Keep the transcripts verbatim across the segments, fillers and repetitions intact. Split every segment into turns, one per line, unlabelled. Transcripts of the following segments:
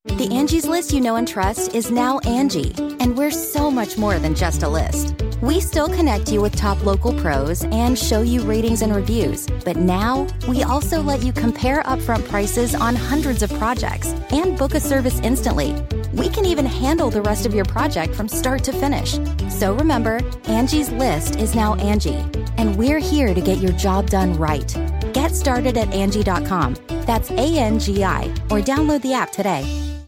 The Angie's List you know and trust is now Angie, and we're so much more than just a list. We still connect you with top local pros and show you ratings and reviews, but now we also let you compare upfront prices on hundreds of projects and book a service instantly. We can even handle the rest of your project from start to finish. So remember, Angie's List is now Angie, and we're here to get your job done right. Get started at Angie dot com. That's A N G I, or download the app today.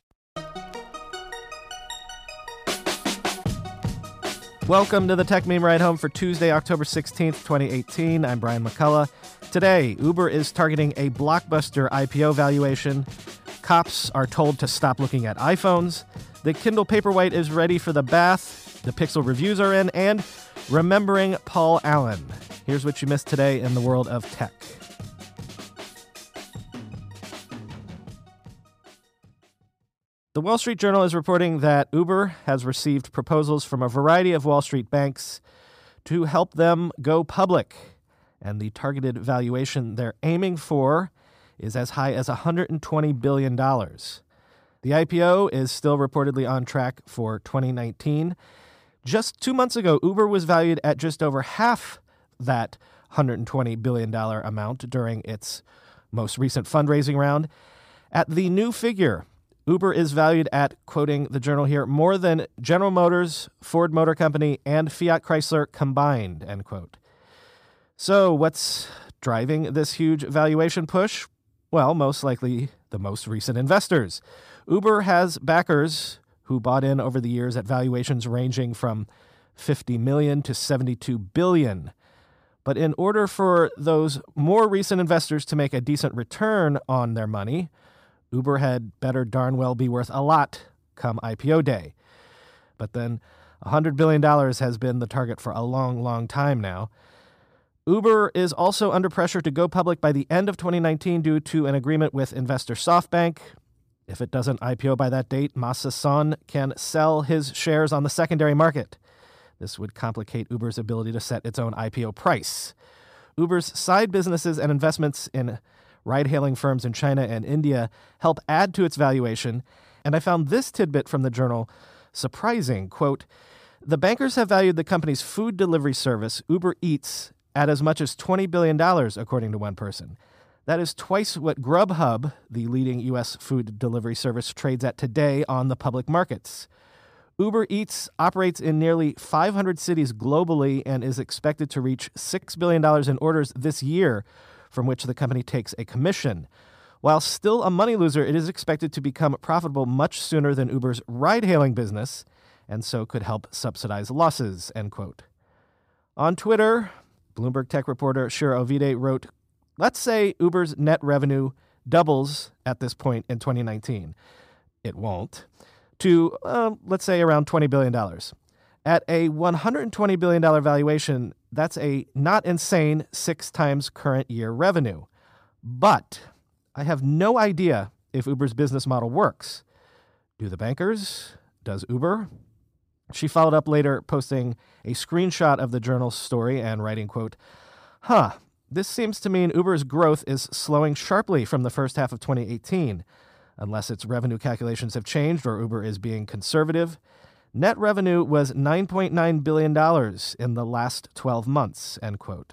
Welcome to the Tech Meme Ride Home for Tuesday, October sixteenth, twenty eighteen. I'm Brian McCullough. Today, Uber is targeting a blockbuster I P O valuation. Cops are told to stop looking at iPhones. The Kindle Paperwhite is ready for the bath. The Pixel reviews are in. And remembering Paul Allen. Here's what you missed today in the world of tech. The Wall Street Journal is reporting that Uber has received proposals from a variety of Wall Street banks to help them go public. And the targeted valuation they're aiming for is as high as one hundred twenty billion dollars. The I P O is still reportedly on track for twenty nineteen. Just two months ago, Uber was valued at just over half that one hundred twenty billion dollars amount during its most recent fundraising round. At the new figure, Uber is valued at, quoting the Journal here, more than General Motors, Ford Motor Company, and Fiat Chrysler combined, end quote. So what's driving this huge valuation push? Well, most likely the most recent investors. Uber has backers who bought in over the years at valuations ranging from fifty million dollars to seventy-two billion dollars. But in order for those more recent investors to make a decent return on their money, Uber had better darn well be worth a lot come I P O day. But then one hundred billion dollars has been the target for a long, long time now. Uber is also under pressure to go public by the end of twenty nineteen due to an agreement with investor SoftBank. If it doesn't I P O by that date, Masa Son can sell his shares on the secondary market. This would complicate Uber's ability to set its own I P O price. Uber's side businesses and investments in ride-hailing firms in China and India help add to its valuation, and I found this tidbit from the Journal surprising. Quote, the bankers have valued the company's food delivery service, Uber Eats, at as much as twenty billion dollars, according to one person. That is twice what Grubhub, the leading U S food delivery service, trades at today on the public markets. Uber Eats operates in nearly five hundred cities globally and is expected to reach six billion dollars in orders this year, from which the company takes a commission. While still a money loser, it is expected to become profitable much sooner than Uber's ride-hailing business, and so could help subsidize losses, end quote. On Twitter, Bloomberg tech reporter Shira Ovide wrote, let's say Uber's net revenue doubles at this point in twenty nineteen. It won't. To, uh, let's say, around twenty billion dollars. At a one hundred twenty billion dollars valuation, that's a not insane six times current year revenue. But I have no idea if Uber's business model works. Do the bankers? Does Uber? She followed up later, posting a screenshot of the Journal's story and writing, quote, huh, this seems to mean Uber's growth is slowing sharply from the first half of twenty eighteen. Unless its revenue calculations have changed or Uber is being conservative. Net revenue was nine point nine billion dollars in the last twelve months, end quote.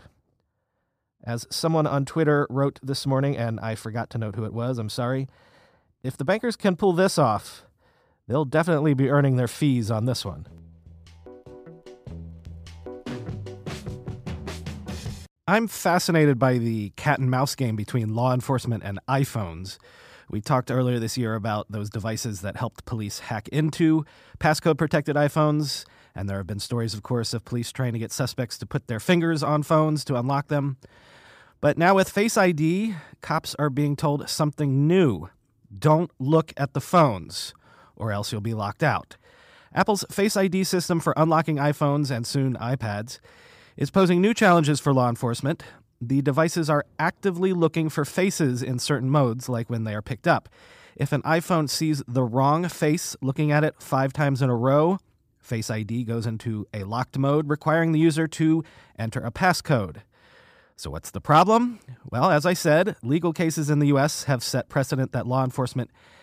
As someone on Twitter wrote this morning, and I forgot to note who it was, I'm sorry, if the bankers can pull this off, they'll definitely be earning their fees on this one. I'm fascinated by the cat and mouse game between law enforcement and iPhones. We talked earlier this year about those devices that helped police hack into passcode-protected iPhones, and there have been stories, of course, of police trying to get suspects to put their fingers on phones to unlock them. But now with Face I D, cops are being told something new. Don't look at the phones, or else you'll be locked out. Apple's Face I D system for unlocking iPhones and soon iPads is posing new challenges for law enforcement. The devices are actively looking for faces in certain modes, like when they are picked up. If an iPhone sees the wrong face looking at it five times in a row, Face I D goes into a locked mode, requiring the user to enter a passcode. So what's the problem? Well, as I said, legal cases in the U S have set precedent that law enforcement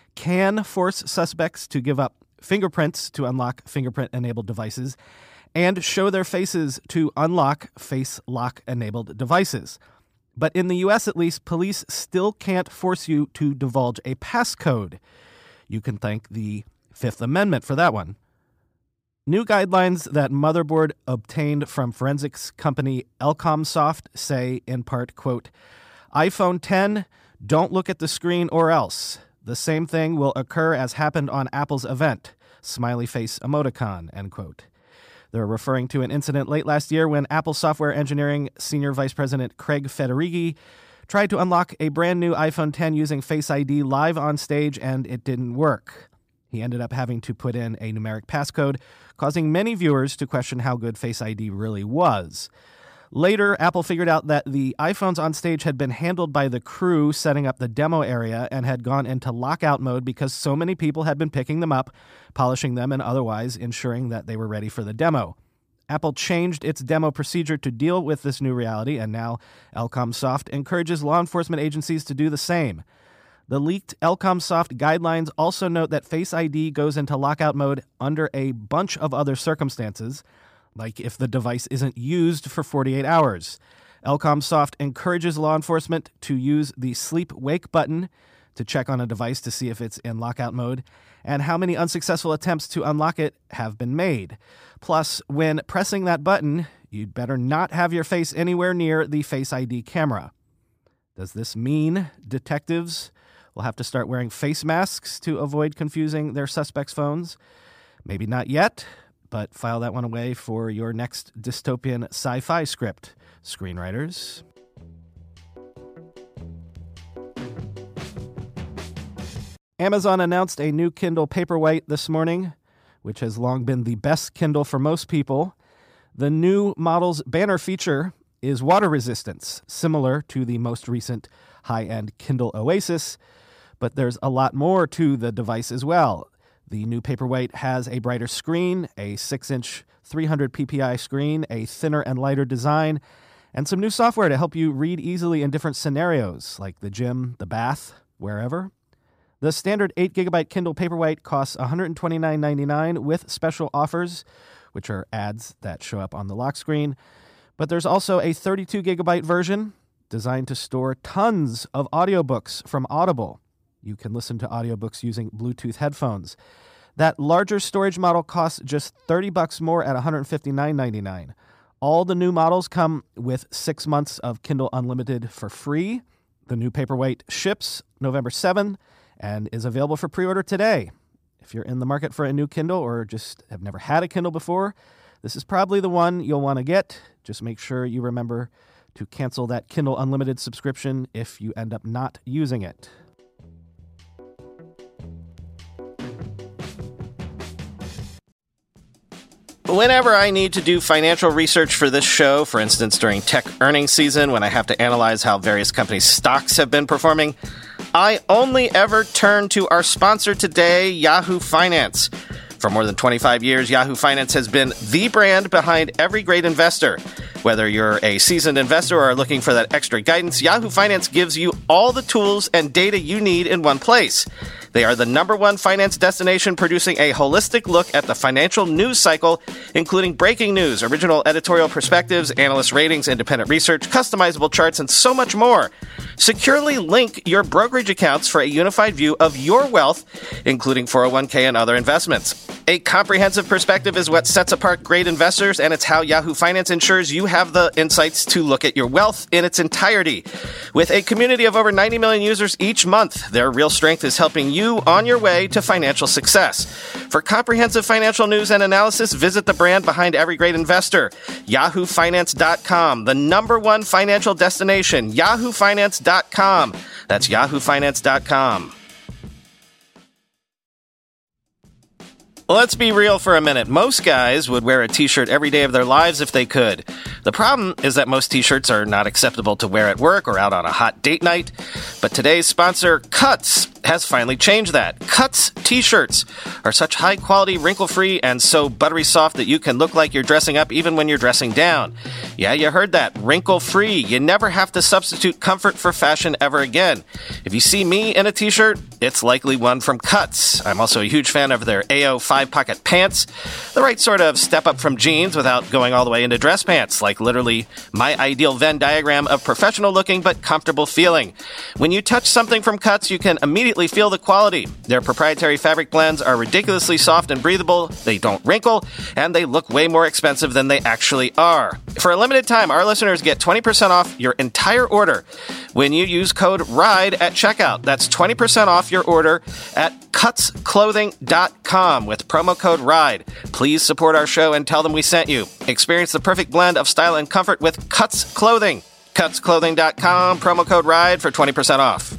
can force suspects to give up fingerprints to unlock fingerprint-enabled devices and show their faces to unlock face lock-enabled devices. But in the U S, at least, police still can't force you to divulge a passcode. You can thank the Fifth Amendment for that one. New guidelines that Motherboard obtained from forensics company Elcomsoft say, in part, quote, iPhone ten, don't look at the screen or else. The same thing will occur as happened on Apple's event. Smiley face emoticon, end quote. They're referring to an incident late last year when Apple Software Engineering Senior Vice President Craig Federighi tried to unlock a brand new iPhone ten using Face I D live on stage, and it didn't work. He ended up having to put in a numeric passcode, causing many viewers to question how good Face I D really was. Later, Apple figured out that the iPhones on stage had been handled by the crew setting up the demo area and had gone into lockout mode because so many people had been picking them up, polishing them, and otherwise ensuring that they were ready for the demo. Apple changed its demo procedure to deal with this new reality, and now Elcomsoft encourages law enforcement agencies to do the same. The leaked Elcomsoft guidelines also note that Face I D goes into lockout mode under a bunch of other circumstances, like if the device isn't used for forty-eight hours. Elcomsoft encourages law enforcement to use the sleep-wake button to check on a device to see if it's in lockout mode and how many unsuccessful attempts to unlock it have been made. Plus, when pressing that button, you'd better not have your face anywhere near the Face I D camera. Does this mean detectives will have to start wearing face masks to avoid confusing their suspects' phones? Maybe not yet, but file that one away for your next dystopian sci-fi script, screenwriters. Amazon announced a new Kindle Paperwhite this morning, which has long been the best Kindle for most people. The new model's banner feature is water resistance, similar to the most recent high-end Kindle Oasis, but there's a lot more to the device as well. The new Paperwhite has a brighter screen, a six-inch three hundred p p i screen, a thinner and lighter design, and some new software to help you read easily in different scenarios, like the gym, the bath, wherever. The standard eight gigabyte Kindle Paperwhite costs one hundred twenty-nine ninety-nine with special offers, which are ads that show up on the lock screen. But there's also a thirty-two gigabyte version designed to store tons of audiobooks from Audible. You can listen to audiobooks using Bluetooth headphones. That larger storage model costs just thirty bucks more at one hundred fifty-nine ninety-nine. All the new models come with six months of Kindle Unlimited for free. The new Paperwhite ships November seventh and is available for pre-order today. If you're in the market for a new Kindle or just have never had a Kindle before, this is probably the one you'll want to get. Just make sure you remember to cancel that Kindle Unlimited subscription if you end up not using it.
Whenever I need to do financial research for this show, for instance during tech earnings season when I have to analyze how various companies' stocks have been performing, I only ever turn to our sponsor today, Yahoo Finance. For more than twenty-five years, Yahoo Finance has been the brand behind every great investor. Whether you're a seasoned investor or are looking for that extra guidance, Yahoo Finance gives you all the tools and data you need in one place. They are the number one finance destination producing a holistic look at the financial news cycle, including breaking news, original editorial perspectives, analyst ratings, independent research, customizable charts, and so much more. Securely link your brokerage accounts for a unified view of your wealth, including four oh one k and other investments. A comprehensive perspective is what sets apart great investors, and it's how Yahoo Finance ensures you have the insights to look at your wealth in its entirety. With a community of over ninety million users each month, their real strength is helping you on your way to financial success. For comprehensive financial news and analysis, visit the brand behind every great investor, yahoo finance dot com, the number one financial destination, yahoo finance dot com. That's yahoo finance dot com. Let's be real for a minute. Most guys would wear a t-shirt every day of their lives if they could. The problem is that most t-shirts are not acceptable to wear at work or out on a hot date night. But today's sponsor, Cuts, has finally changed that. Cuts t-shirts are such high-quality, wrinkle-free, and so buttery soft that you can look like you're dressing up even when you're dressing down. Yeah, you heard that. Wrinkle-free. You never have to substitute comfort for fashion ever again. If you see me in a t-shirt, it's likely one from Cuts. I'm also a huge fan of their A O five-pocket pants. The right sort of step up from jeans without going all the way into dress pants, like literally my ideal Venn diagram of professional-looking but comfortable feeling. When you touch something from Cuts, you can immediately feel the quality. Their proprietary fabric blends are ridiculously soft and breathable, they don't wrinkle, and they look way more expensive than they actually are. For a limited time, our listeners get twenty percent off your entire order when you use code RIDE at checkout. That's twenty percent off your order at cuts clothing dot com with promo code RIDE. Please support our show and tell them we sent you. Experience the perfect blend of style and comfort with Cuts Clothing. cuts clothing dot com, promo code RIDE for twenty percent off.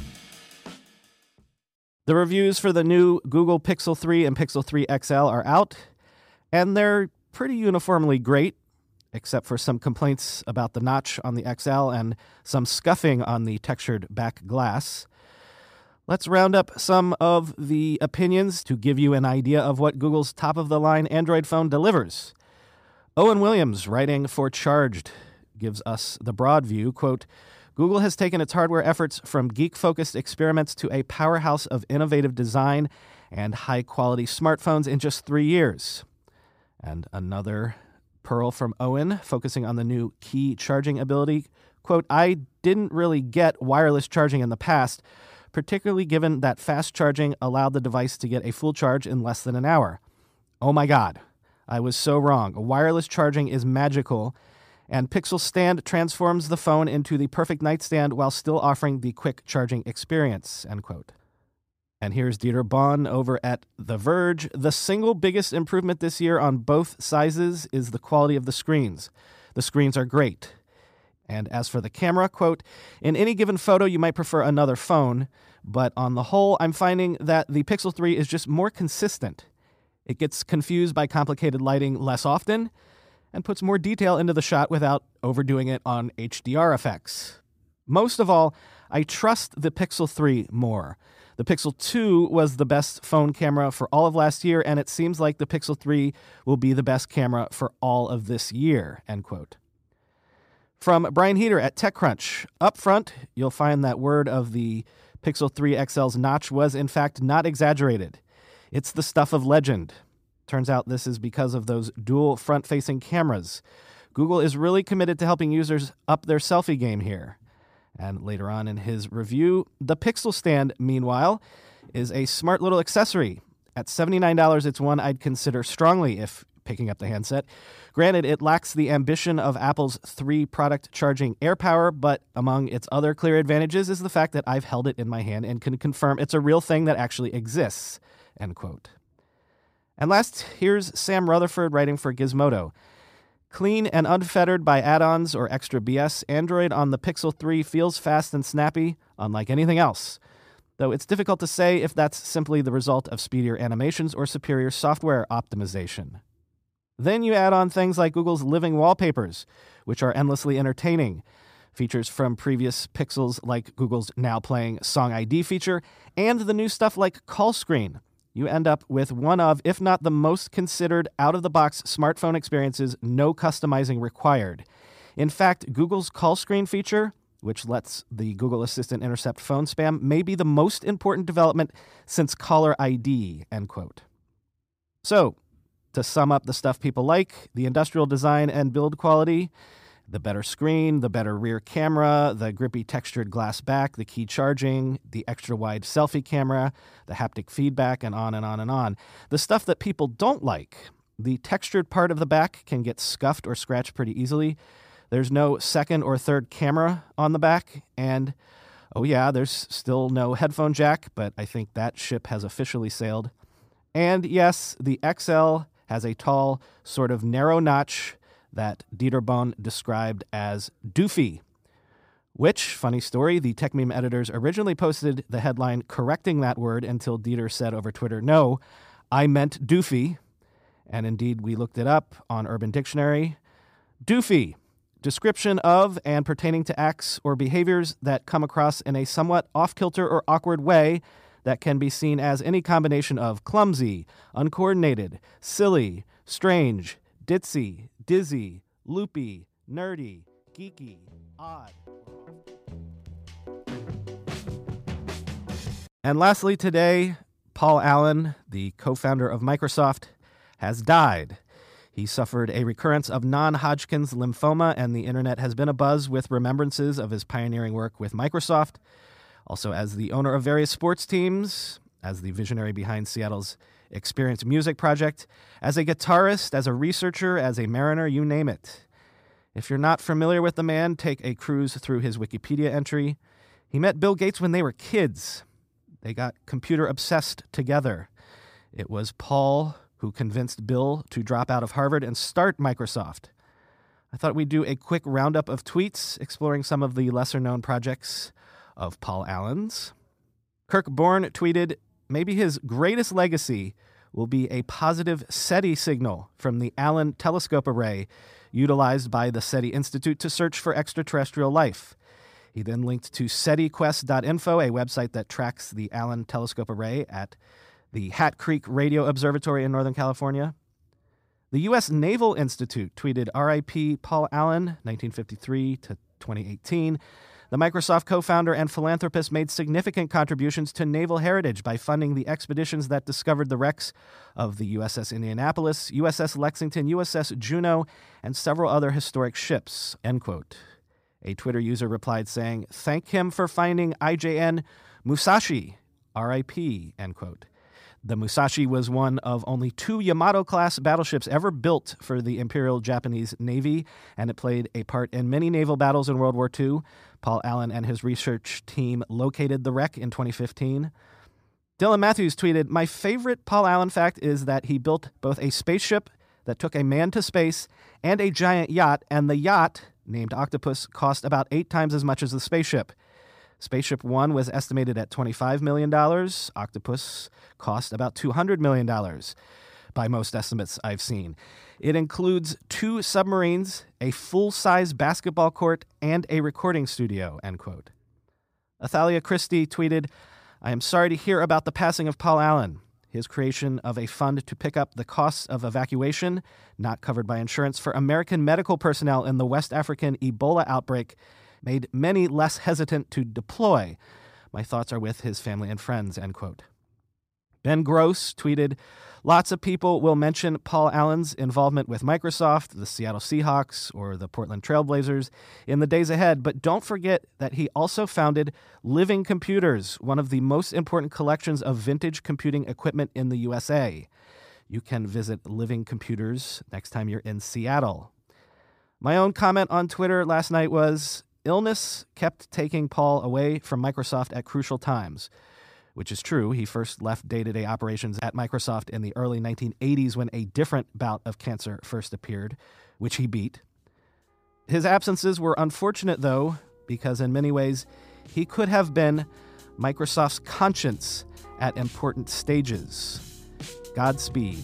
The reviews for the new Google Pixel three and Pixel three X L are out, and they're pretty uniformly great, except for some complaints about the notch on the X L and some scuffing on the textured back glass. Let's round up some of the opinions to give you an idea of what Google's top-of-the-line Android phone delivers. Owen Williams, writing for Charged, gives us the broad view, quote, Google has taken its hardware efforts from geek-focused experiments to a powerhouse of innovative design and high-quality smartphones in just three years. And another pearl from Owen, focusing on the new key charging ability, quote, I didn't really get wireless charging in the past, particularly given that fast charging allowed the device to get a full charge in less than an hour. Oh my God, I was so wrong. Wireless charging is magical, and Pixel Stand transforms the phone into the perfect nightstand while still offering the quick charging experience, end quote. And here's Dieter Bohn over at The Verge. The single biggest improvement this year on both sizes is the quality of the screens. The screens are great. And as for the camera, quote, in any given photo, you might prefer another phone, but on the whole, I'm finding that the Pixel three is just more consistent. It gets confused by complicated lighting less often and puts more detail into the shot without overdoing it on H D R effects. Most of all, I trust the Pixel three more. The Pixel two was the best phone camera for all of last year, and it seems like the Pixel three will be the best camera for all of this year, end quote. From Brian Heater at TechCrunch, up front, you'll find that word of the Pixel three X L's notch was, in fact, not exaggerated. It's the stuff of legend. Turns out this is because of those dual front-facing cameras. Google is really committed to helping users up their selfie game here. And later on in his review, the Pixel Stand, meanwhile, is a smart little accessory. At seventy-nine dollars, it's one I'd consider strongly if picking up the handset. Granted, it lacks the ambition of Apple's three-product charging AirPower, but among its other clear advantages is the fact that I've held it in my hand and can confirm it's a real thing that actually exists, end quote. And last, here's Sam Rutherford writing for Gizmodo. Clean and unfettered by add-ons or extra B S, Android on the Pixel three feels fast and snappy, unlike anything else. Though it's difficult to say if that's simply the result of speedier animations or superior software optimization. Then you add on things like Google's living wallpapers, which are endlessly entertaining. Features from previous Pixels like Google's now playing Song I D feature, and the new stuff like Call Screen. You end up with one of, if not the most considered out-of-the-box smartphone experiences, no customizing required. In fact, Google's Call Screen feature, which lets the Google Assistant intercept phone spam, may be the most important development since Caller I D, end quote. So, to sum up the stuff people like, the industrial design and build quality, the better screen, the better rear camera, the grippy textured glass back, the key charging, the extra wide selfie camera, the haptic feedback, and on and on and on. The stuff that people don't like, the textured part of the back can get scuffed or scratched pretty easily. There's no second or third camera on the back, and oh yeah, there's still no headphone jack, but I think that ship has officially sailed. And yes, the X L has a tall, sort of narrow notch that Dieter Bohn described as doofy, which, funny story, the TechMeme editors originally posted the headline correcting that word until Dieter said over Twitter, no, I meant doofy. And indeed, we looked it up on Urban Dictionary. Doofy, description of and pertaining to acts or behaviors that come across in a somewhat off-kilter or awkward way that can be seen as any combination of clumsy, uncoordinated, silly, strange, ditzy, dizzy, loopy, nerdy, geeky, odd. And lastly today, Paul Allen, the co-founder of Microsoft, has died. He suffered a recurrence of non-Hodgkin's lymphoma, and the internet has been abuzz with remembrances of his pioneering work with Microsoft, also as the owner of various sports teams, as the visionary behind Seattle's Experience Music Project, as a guitarist, as a researcher, as a mariner, you name it. If you're not familiar with the man, take a cruise through his Wikipedia entry. He met Bill Gates when they were kids. They got computer-obsessed together. It was Paul who convinced Bill to drop out of Harvard and start Microsoft. I thought we'd do a quick roundup of tweets exploring some of the lesser-known projects of Paul Allen's. Kirk Bourne tweeted, maybe his greatest legacy will be a positive SETI signal from the Allen Telescope Array utilized by the SETI Institute to search for extraterrestrial life. He then linked to SETI Quest dot info, a website that tracks the Allen Telescope Array at the Hat Creek Radio Observatory in Northern California. The U S Naval Institute tweeted R I P Paul Allen, nineteen fifty-three to twenty eighteen. The Microsoft co-founder and philanthropist made significant contributions to naval heritage by funding the expeditions that discovered the wrecks of the U S S Indianapolis, U S S Lexington, U S S Juneau, and several other historic ships, end quote. A Twitter user replied saying, thank him for finding I J N Musashi, R I P, end quote. The Musashi was one of only two Yamato-class battleships ever built for the Imperial Japanese Navy, and it played a part in many naval battles in World War Two. Paul Allen and his research team located the wreck in twenty fifteen. Dylan Matthews tweeted, my favorite Paul Allen fact is that he built both a spaceship that took a man to space and a giant yacht, and the yacht, named Octopus, cost about eight times as much as the spaceship. Spaceship One was estimated at twenty-five million dollars. Octopus cost about two hundred million dollars, by most estimates I've seen. It includes two submarines, a full-size basketball court, and a recording studio, end quote. Athalia Christie tweeted, I am sorry to hear about the passing of Paul Allen. His creation of a fund to pick up the costs of evacuation, not covered by insurance, for American medical personnel in the West African Ebola outbreak made many less hesitant to deploy. My thoughts are with his family and friends, end quote. Ben Gross tweeted, lots of people will mention Paul Allen's involvement with Microsoft, the Seattle Seahawks, or the Portland Trailblazers in the days ahead, but don't forget that he also founded Living Computers, one of the most important collections of vintage computing equipment in the U S A. You can visit Living Computers next time you're in Seattle. My own comment on Twitter last night was, illness kept taking Paul away from Microsoft at crucial times, which is true. He first left day-to-day operations at Microsoft in the early nineteen eighties when a different bout of cancer first appeared, which he beat. His absences were unfortunate, though, because in many ways he could have been Microsoft's conscience at important stages. Godspeed.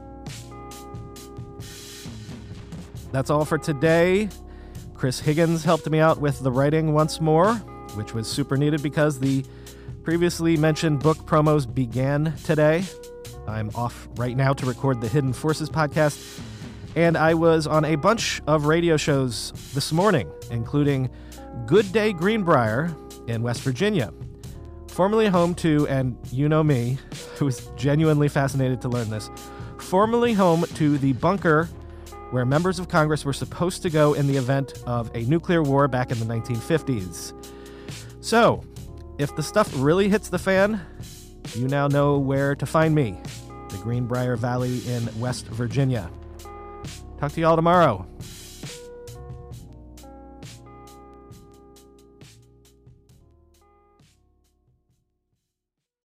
That's all for today. Chris Higgins helped me out with the writing once more, which was super needed because the previously mentioned book promos began today. I'm off right now to record the Hidden Forces podcast, and I was on a bunch of radio shows this morning, including Good Day Greenbrier in West Virginia, formerly home to, and you know me, I was genuinely fascinated to learn this, formerly home to the bunker where members of Congress were supposed to go in the event of a nuclear war back in the nineteen fifties. So, if the stuff really hits the fan, you now know where to find me, the Greenbrier Valley in West Virginia. Talk to you all tomorrow.